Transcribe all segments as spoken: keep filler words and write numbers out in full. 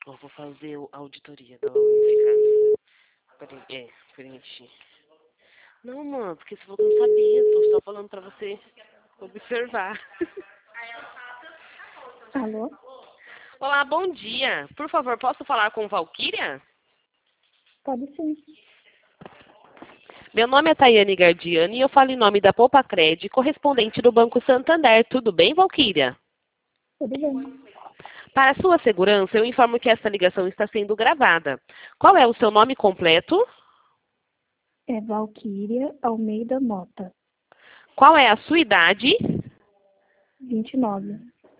Eu vou fazer a auditoria da Unificasa. Peraí, é, preencher. Não, mano, porque você falou que eu não sabia. Tô só falando pra você observar. Alô? Olá, bom dia. Por favor, posso falar com Valquíria? Pode sim. Meu nome é Tayane Gardiani e eu falo em nome da Popacred, correspondente do Banco Santander. Tudo bem, Valquíria? Tudo bem. Para sua segurança, eu informo que esta ligação está sendo gravada. Qual é o seu nome completo? É Valquíria Almeida Mota, Qual é a sua idade? vinte e nove.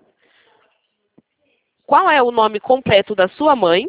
Qual é o nome completo da sua mãe?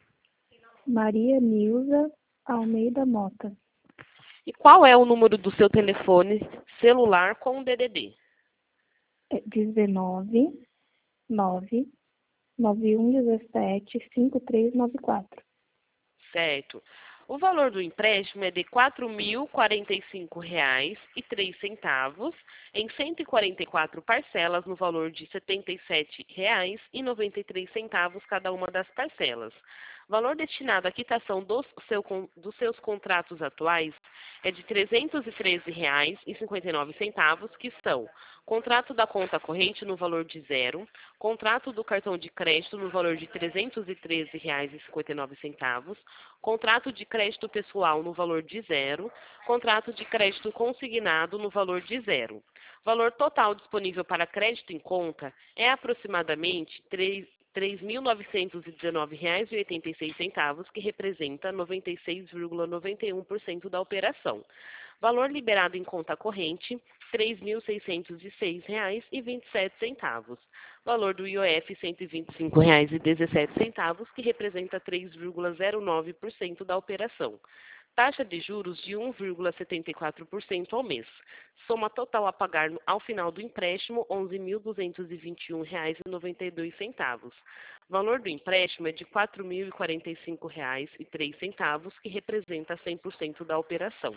Maria Nilza Almeida Mota. E qual é o número do seu telefone celular com o D D D? É dezenove, nove, nove um dezessete, cinco três nove quatro. Certo. O valor do empréstimo é de quatro mil e quarenta e cinco reais e três centavos em cento e quarenta e quatro parcelas no valor de setenta e sete reais e noventa e três centavos cada uma das parcelas. O valor destinado à quitação dos, seu, dos seus contratos atuais é de trezentos e treze reais e cinquenta e nove centavos, que são contrato da conta corrente no valor de zero, contrato do cartão de crédito no valor de trezentos e treze reais e cinquenta e nove centavos, contrato de crédito pessoal no valor de zero, contrato de crédito consignado no valor de zero. O valor total disponível para crédito em conta é aproximadamente três mil novecentos e dezenove reais e oitenta e seis centavos, que representa noventa e seis vírgula noventa e um por cento da operação. Valor liberado em conta corrente, três mil seiscentos e seis reais e vinte e sete centavos. Valor do I O F, cento e vinte e cinco reais e dezessete centavos, que representa três vírgula zero nove por cento da operação. Taxa de juros de um vírgula setenta e quatro por cento ao mês. Soma total a pagar ao final do empréstimo, onze mil duzentos e vinte e um reais e noventa e dois centavos. Valor do empréstimo é de quatro mil e quarenta e cinco reais e três centavos, que representa cem por cento da operação.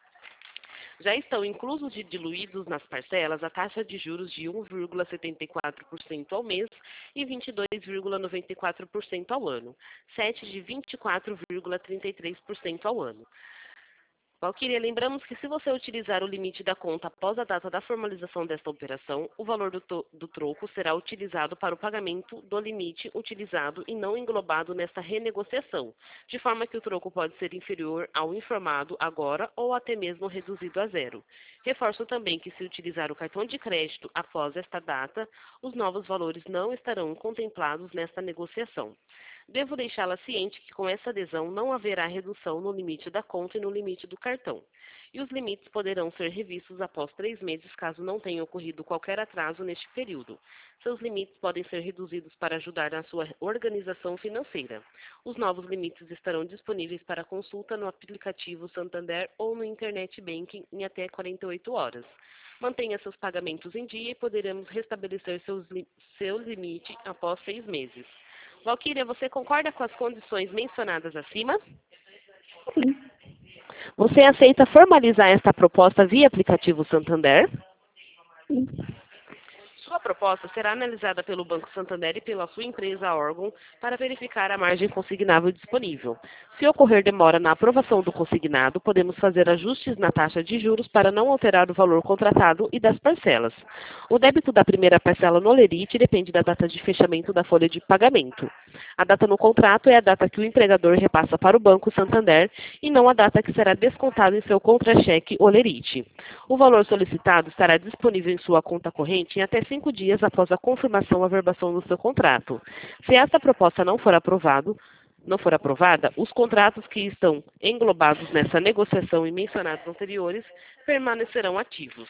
Já estão inclusos e diluídos nas parcelas a taxa de juros de um vírgula setenta e quatro por cento ao mês e vinte e dois vírgula noventa e quatro por cento ao ano, sete de vinte e quatro vírgula trinta e três por cento ao ano. Valquíria, lembramos que se você utilizar o limite da conta após a data da formalização desta operação, o valor do, do troco será utilizado para o pagamento do limite utilizado e não englobado nesta renegociação, de forma que o troco pode ser inferior ao informado agora ou até mesmo reduzido a zero. Reforço também que, se utilizar o cartão de crédito após esta data, os novos valores não estarão contemplados nesta negociação. Devo deixá-la ciente que com essa adesão não haverá redução no limite da conta e no limite do cartão. E os limites poderão ser revistos após três meses, caso não tenha ocorrido qualquer atraso neste período. Seus limites podem ser reduzidos para ajudar na sua organização financeira. Os novos limites estarão disponíveis para consulta no aplicativo Santander ou no Internet Banking em até quarenta e oito horas. Mantenha seus pagamentos em dia e poderemos restabelecer seus, seu limite após seis meses. Valquíria, você concorda com as condições mencionadas acima? Sim. Você aceita formalizar esta proposta via aplicativo Santander? Sim. Sua proposta será analisada pelo Banco Santander e pela sua empresa órgão para verificar a margem consignável disponível. Se ocorrer demora na aprovação do consignado, podemos fazer ajustes na taxa de juros para não alterar o valor contratado e das parcelas. O débito da primeira parcela no Lerite depende da data de fechamento da folha de pagamento. A data no contrato é a data que o empregador repassa para o Banco Santander e não a data que será descontado em seu contra-cheque Olerite. O valor solicitado estará disponível em sua conta corrente em até cinco dias após a confirmação ou averbação do seu contrato. Se esta proposta não for aprovado, não for aprovada, os contratos que estão englobados nessa negociação e mencionados anteriores permanecerão ativos.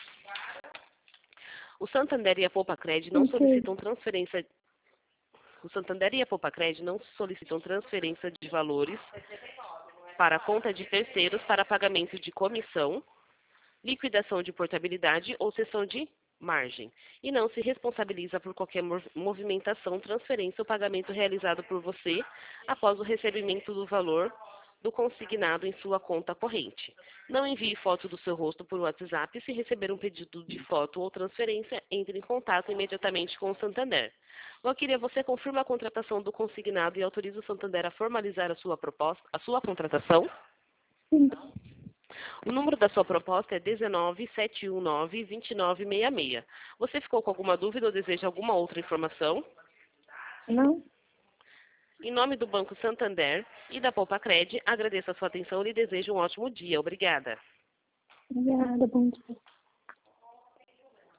O Santander e a Popacred não Ok. solicitam transferência O Santander e a Popacred não solicitam transferência de valores para a conta de terceiros para pagamento de comissão, liquidação de portabilidade ou cessão de margem, e não se responsabiliza por qualquer movimentação, transferência ou pagamento realizado por você após o recebimento do valor do consignado em sua conta corrente. Não envie foto do seu rosto por WhatsApp. Se receber um pedido de foto ou transferência, entre em contato imediatamente com o Santander. Valquíria, você confirma a contratação do consignado e autoriza o Santander a formalizar a sua proposta, a sua contratação? Sim. O número da sua proposta é um nove sete um nove, dois nove seis seis. Você ficou com alguma dúvida ou deseja alguma outra informação? Não? Em nome do Banco Santander e da Poupa-Cred, agradeço a sua atenção e lhe desejo um ótimo dia. Obrigada. Obrigada, bom dia.